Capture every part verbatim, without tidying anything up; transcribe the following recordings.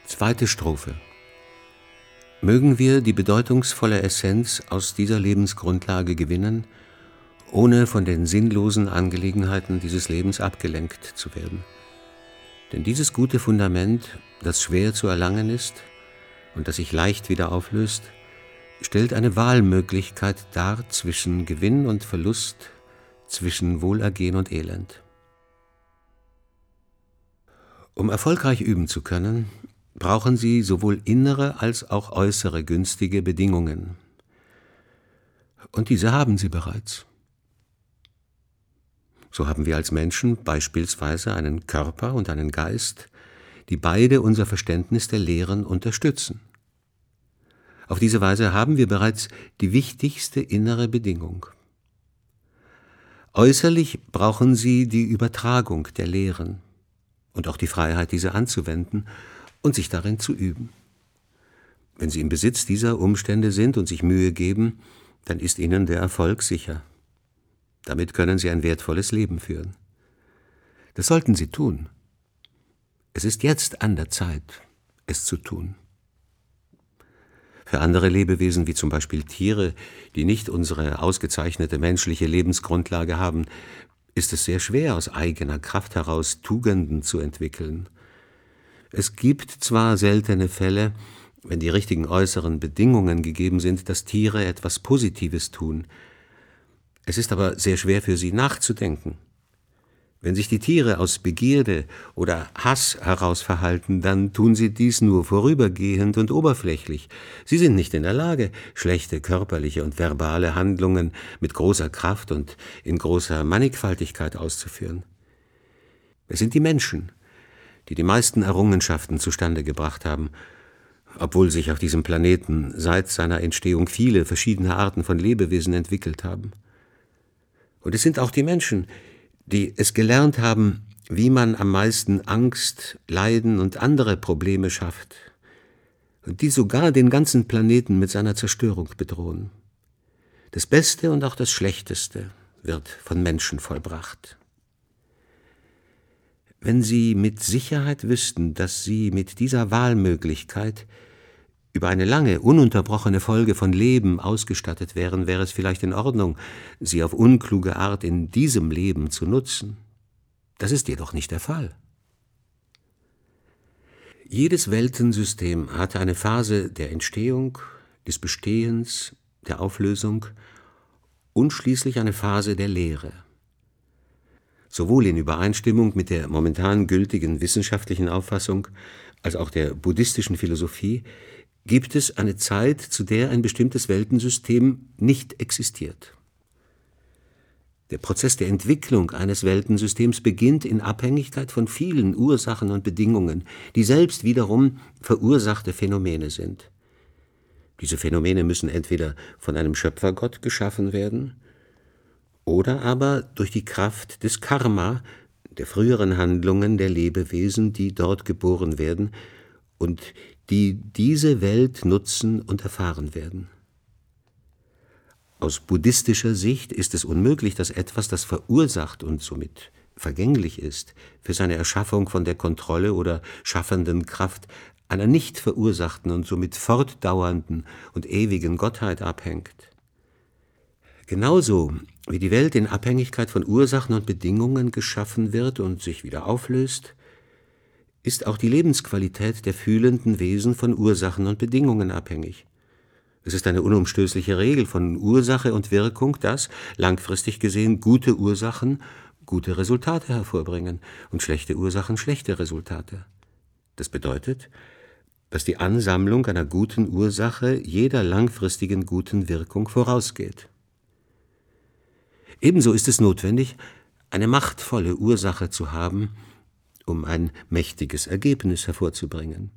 Zweite Strophe. Mögen wir die bedeutungsvolle Essenz aus dieser Lebensgrundlage gewinnen, ohne von den sinnlosen Angelegenheiten dieses Lebens abgelenkt zu werden. Denn dieses gute Fundament, das schwer zu erlangen ist und das sich leicht wieder auflöst, stellt eine Wahlmöglichkeit dar zwischen Gewinn und Verlust, zwischen Wohlergehen und Elend. Um erfolgreich üben zu können, brauchen Sie sowohl innere als auch äußere günstige Bedingungen. Und diese haben Sie bereits. So haben wir als Menschen beispielsweise einen Körper und einen Geist, die beide unser Verständnis der Lehren unterstützen. Auf diese Weise haben wir bereits die wichtigste innere Bedingung. Äußerlich brauchen Sie die Übertragung der Lehren und auch die Freiheit, diese anzuwenden und sich darin zu üben. Wenn Sie im Besitz dieser Umstände sind und sich Mühe geben, dann ist Ihnen der Erfolg sicher. Damit können Sie ein wertvolles Leben führen. Das sollten Sie tun. Es ist jetzt an der Zeit, es zu tun. Für andere Lebewesen, wie zum Beispiel Tiere, die nicht unsere ausgezeichnete menschliche Lebensgrundlage haben, ist es sehr schwer, aus eigener Kraft heraus Tugenden zu entwickeln. Es gibt zwar seltene Fälle, wenn die richtigen äußeren Bedingungen gegeben sind, dass Tiere etwas Positives tun. Es ist aber sehr schwer für sie nachzudenken. Wenn sich die Tiere aus Begierde oder Hass heraus verhalten, dann tun sie dies nur vorübergehend und oberflächlich. Sie sind nicht in der Lage, schlechte körperliche und verbale Handlungen mit großer Kraft und in großer Mannigfaltigkeit auszuführen. Es sind die Menschen, die die meisten Errungenschaften zustande gebracht haben, obwohl sich auf diesem Planeten seit seiner Entstehung viele verschiedene Arten von Lebewesen entwickelt haben. Und es sind auch die Menschen, die es gelernt haben, wie man am meisten Angst, Leiden und andere Probleme schafft und die sogar den ganzen Planeten mit seiner Zerstörung bedrohen. Das Beste und auch das Schlechteste wird von Menschen vollbracht. Wenn Sie mit Sicherheit wüssten, dass Sie mit dieser Wahlmöglichkeit über eine lange, ununterbrochene Folge von Leben ausgestattet wären, wäre es vielleicht in Ordnung, sie auf unkluge Art in diesem Leben zu nutzen. Das ist jedoch nicht der Fall. Jedes Weltensystem hat eine Phase der Entstehung, des Bestehens, der Auflösung und schließlich eine Phase der Lehre. Sowohl in Übereinstimmung mit der momentan gültigen wissenschaftlichen Auffassung als auch der buddhistischen Philosophie gibt es eine Zeit, zu der ein bestimmtes Weltensystem nicht existiert. Der Prozess der Entwicklung eines Weltensystems beginnt in Abhängigkeit von vielen Ursachen und Bedingungen, die selbst wiederum verursachte Phänomene sind. Diese Phänomene müssen entweder von einem Schöpfergott geschaffen werden oder aber durch die Kraft des Karma, der früheren Handlungen der Lebewesen, die dort geboren werden und die diese Welt nutzen und erfahren werden. Aus buddhistischer Sicht ist es unmöglich, dass etwas, das verursacht und somit vergänglich ist, für seine Erschaffung von der Kontrolle oder schaffenden Kraft einer nicht verursachten und somit fortdauernden und ewigen Gottheit abhängt. Genauso wie die Welt in Abhängigkeit von Ursachen und Bedingungen geschaffen wird und sich wieder auflöst, ist auch die Lebensqualität der fühlenden Wesen von Ursachen und Bedingungen abhängig. Es ist eine unumstößliche Regel von Ursache und Wirkung, dass, langfristig gesehen, gute Ursachen gute Resultate hervorbringen und schlechte Ursachen schlechte Resultate. Das bedeutet, dass die Ansammlung einer guten Ursache jeder langfristigen guten Wirkung vorausgeht. Ebenso ist es notwendig, eine machtvolle Ursache zu haben, um ein mächtiges Ergebnis hervorzubringen.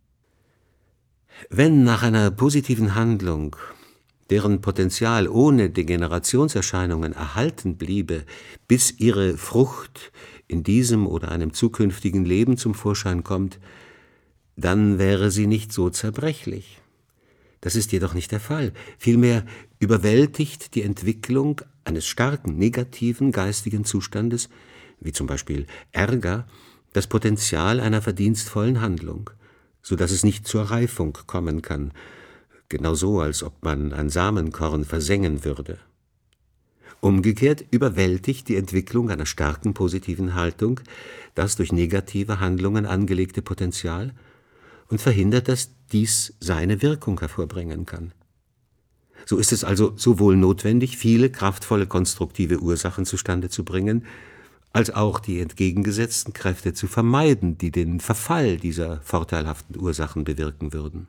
Wenn nach einer positiven Handlung, deren Potenzial ohne Degenerationserscheinungen erhalten bliebe, bis ihre Frucht in diesem oder einem zukünftigen Leben zum Vorschein kommt, dann wäre sie nicht so zerbrechlich. Das ist jedoch nicht der Fall. Vielmehr überwältigt die Entwicklung eines starken negativen geistigen Zustandes, wie zum Beispiel Ärger, das Potenzial einer verdienstvollen Handlung, so dass es nicht zur Reifung kommen kann, genau so, als ob man ein Samenkorn versengen würde. Umgekehrt überwältigt die Entwicklung einer starken positiven Haltung das durch negative Handlungen angelegte Potenzial und verhindert, dass dies seine Wirkung hervorbringen kann. So ist es also sowohl notwendig, viele kraftvolle konstruktive Ursachen zustande zu bringen, als auch die entgegengesetzten Kräfte zu vermeiden, die den Verfall dieser vorteilhaften Ursachen bewirken würden.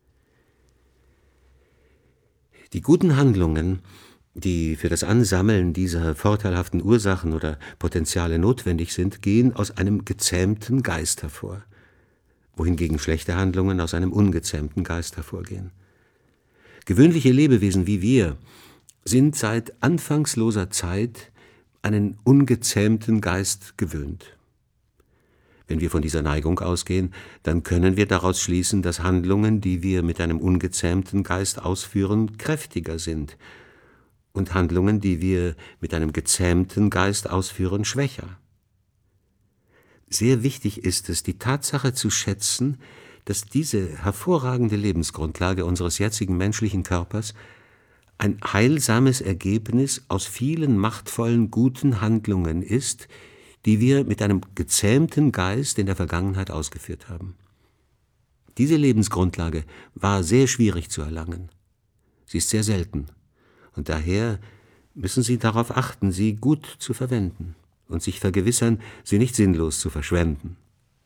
Die guten Handlungen, die für das Ansammeln dieser vorteilhaften Ursachen oder Potenziale notwendig sind, gehen aus einem gezähmten Geist hervor, wohingegen schlechte Handlungen aus einem ungezähmten Geist hervorgehen. Gewöhnliche Lebewesen wie wir sind seit anfangsloser Zeit einen ungezähmten Geist gewöhnt. Wenn wir von dieser Neigung ausgehen, dann können wir daraus schließen, dass Handlungen, die wir mit einem ungezähmten Geist ausführen, kräftiger sind und Handlungen, die wir mit einem gezähmten Geist ausführen, schwächer. Sehr wichtig ist es, die Tatsache zu schätzen, dass diese hervorragende Lebensgrundlage unseres jetzigen menschlichen Körpers ein heilsames Ergebnis aus vielen machtvollen, guten Handlungen ist, die wir mit einem gezähmten Geist in der Vergangenheit ausgeführt haben. Diese Lebensgrundlage war sehr schwierig zu erlangen. Sie ist sehr selten und daher müssen Sie darauf achten, sie gut zu verwenden und sich vergewissern, sie nicht sinnlos zu verschwenden.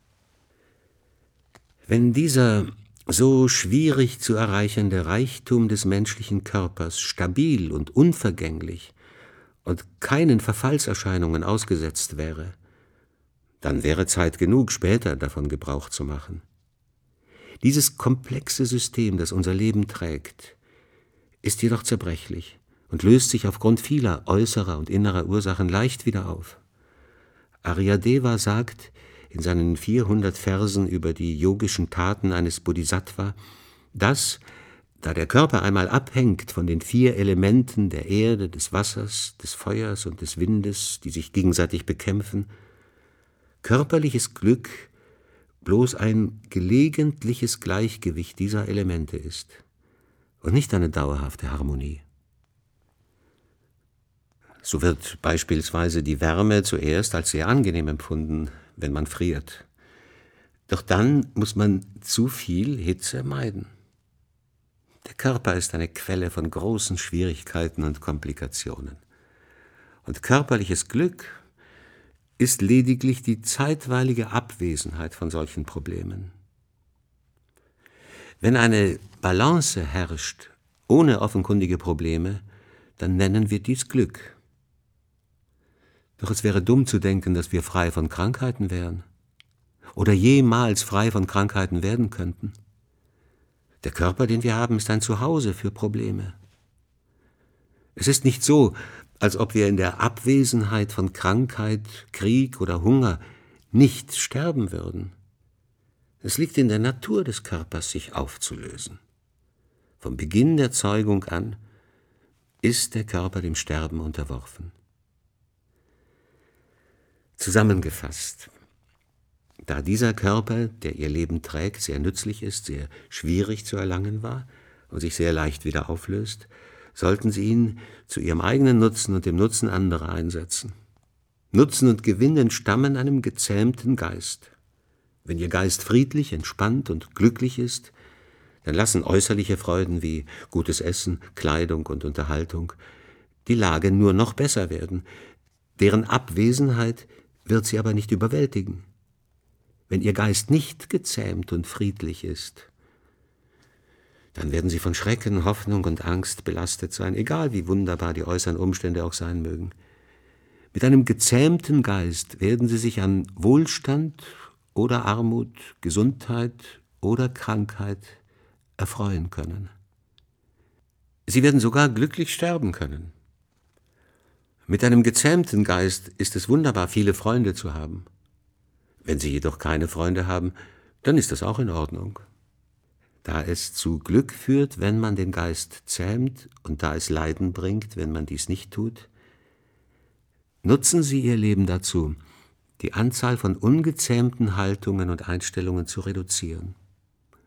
Wenn dieser so schwierig zu erreichende Reichtum des menschlichen Körpers stabil und unvergänglich und keinen Verfallserscheinungen ausgesetzt wäre, dann wäre Zeit genug, später davon Gebrauch zu machen. Dieses komplexe System, das unser Leben trägt, ist jedoch zerbrechlich und löst sich aufgrund vieler äußerer und innerer Ursachen leicht wieder auf. Aryadeva sagt in seinen vierhundert Versen über die yogischen Taten eines Bodhisattva, dass, da der Körper einmal abhängt von den vier Elementen der Erde, des Wassers, des Feuers und des Windes, die sich gegenseitig bekämpfen, körperliches Glück bloß ein gelegentliches Gleichgewicht dieser Elemente ist und nicht eine dauerhafte Harmonie. So wird beispielsweise die Wärme zuerst als sehr angenehm empfunden, wenn man friert. Doch dann muss man zu viel Hitze meiden. Der Körper ist eine Quelle von großen Schwierigkeiten und Komplikationen. Und körperliches Glück ist lediglich die zeitweilige Abwesenheit von solchen Problemen. Wenn eine Balance herrscht, ohne offenkundige Probleme, dann nennen wir dies Glück. Doch es wäre dumm zu denken, dass wir frei von Krankheiten wären oder jemals frei von Krankheiten werden könnten. Der Körper, den wir haben, ist ein Zuhause für Probleme. Es ist nicht so, als ob wir in der Abwesenheit von Krankheit, Krieg oder Hunger nicht sterben würden. Es liegt in der Natur des Körpers, sich aufzulösen. Vom Beginn der Zeugung an ist der Körper dem Sterben unterworfen. Zusammengefasst: Da dieser Körper, der Ihr Leben trägt, sehr nützlich ist, sehr schwierig zu erlangen war und sich sehr leicht wieder auflöst, sollten Sie ihn zu Ihrem eigenen Nutzen und dem Nutzen anderer einsetzen. Nutzen und Gewinn entstammen einem gezähmten Geist. Wenn Ihr Geist friedlich, entspannt und glücklich ist, dann lassen äußerliche Freuden wie gutes Essen, Kleidung und Unterhaltung die Lage nur noch besser werden. Deren Abwesenheit wird Sie aber nicht überwältigen. Wenn Ihr Geist nicht gezähmt und friedlich ist, dann werden Sie von Schrecken, Hoffnung und Angst belastet sein, egal wie wunderbar die äußeren Umstände auch sein mögen. Mit einem gezähmten Geist werden Sie sich an Wohlstand oder Armut, Gesundheit oder Krankheit erfreuen können. Sie werden sogar glücklich sterben können. Mit einem gezähmten Geist ist es wunderbar, viele Freunde zu haben. Wenn Sie jedoch keine Freunde haben, dann ist das auch in Ordnung. Da es zu Glück führt, wenn man den Geist zähmt, und da es Leiden bringt, wenn man dies nicht tut, nutzen Sie Ihr Leben dazu, die Anzahl von ungezähmten Haltungen und Einstellungen zu reduzieren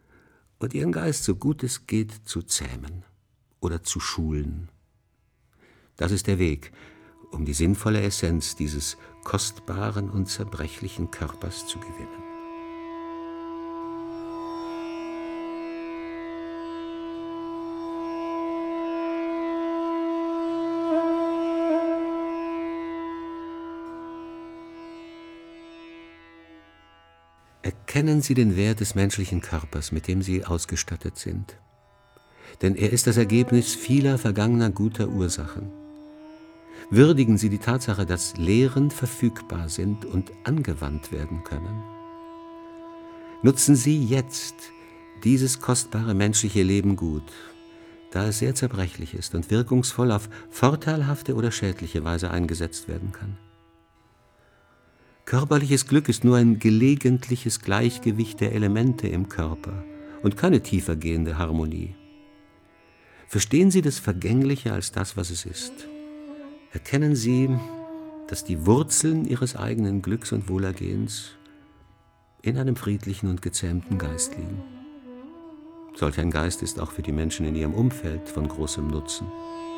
und ihren Geist so gut es geht zu zähmen oder zu schulen. Das ist der Weg, um die sinnvolle Essenz dieses kostbaren und zerbrechlichen Körpers zu gewinnen. Erkennen Sie den Wert des menschlichen Körpers, mit dem Sie ausgestattet sind. Denn er ist das Ergebnis vieler vergangener guter Ursachen. Würdigen Sie die Tatsache, dass Lehren verfügbar sind und angewandt werden können. Nutzen Sie jetzt dieses kostbare menschliche Leben gut, da es sehr zerbrechlich ist und wirkungsvoll auf vorteilhafte oder schädliche Weise eingesetzt werden kann. Körperliches Glück ist nur ein gelegentliches Gleichgewicht der Elemente im Körper und keine tiefergehende Harmonie. Verstehen Sie das Vergängliche als das, was es ist. Erkennen Sie, dass die Wurzeln Ihres eigenen Glücks und Wohlergehens in einem friedlichen und gezähmten Geist liegen. Solch ein Geist ist auch für die Menschen in Ihrem Umfeld von großem Nutzen.